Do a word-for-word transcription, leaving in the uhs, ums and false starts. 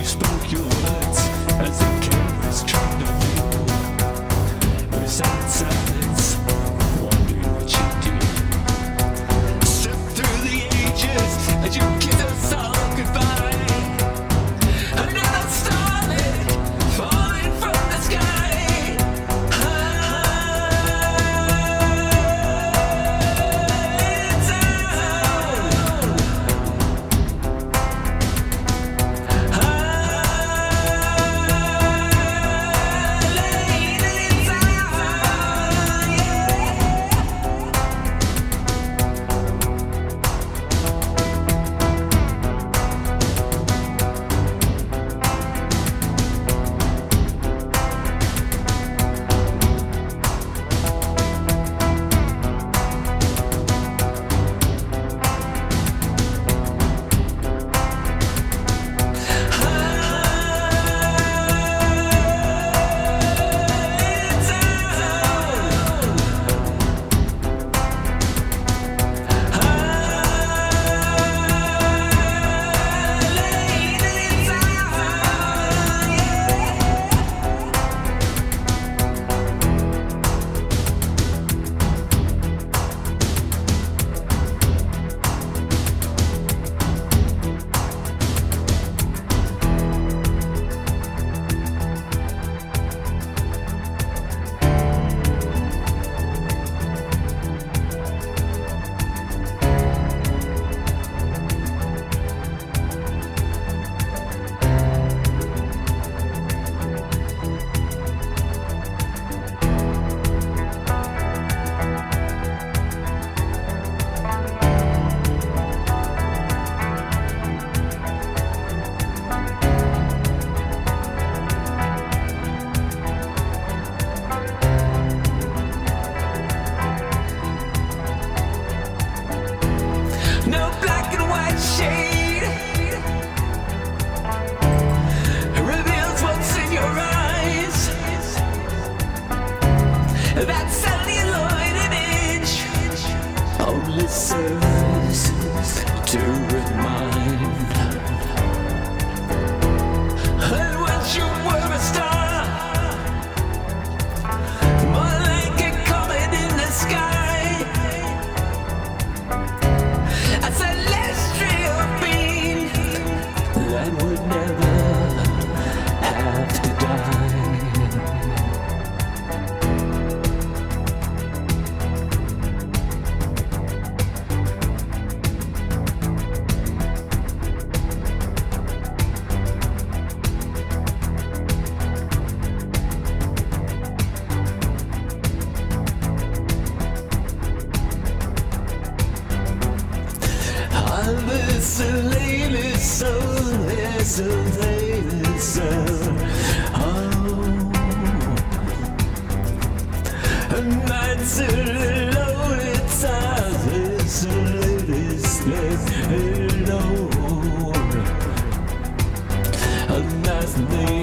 spoke your words as the cameras trained on you. We sat in silence, wondering what you do. Step through the ages as you kiss us all goodbye. Another starlet falling from the sky. No black and white shade reveals what's in your eyes. That celluloid image only serves to remind. And once you were a star, more like a comet in the sky. That would never have to die. Listen, listen, listen, listen. Oh, nights in lonely times. Listen, listen, alone. A nice name.